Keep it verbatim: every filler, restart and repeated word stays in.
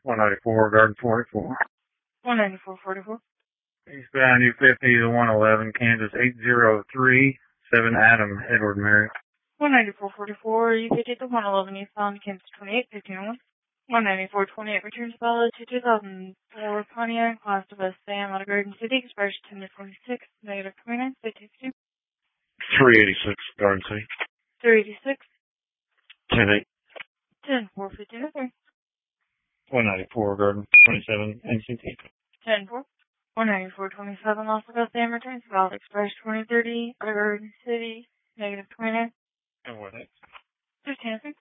one ninety-four, Garden forty-four. one ninety-four forty-four. Eastbound U fifty to one eleven, Kansas eight zero three seven, Adam, Edward Mary. one ninety-four forty-four, U fifty to one eleven, eastbound Kansas twenty-eight fifteen one. one ninety-four twenty-eight returns valid to two thousand four Pontiac, class of S Sam, out of Garden City, expiration ten to twenty-six, negative twenty-nine, fifty two. three eighty-six, Garden City. three eighty-six. ten eight. ten four fifteen three. one ninety-four, Garden twenty-seven, N C T. ten four. one ninety-four twenty-seven, Las Vegas, Sam, returns valid, expiration twenty thirty, out of Garden City, negative twenty-nine. And what next? fifteen three.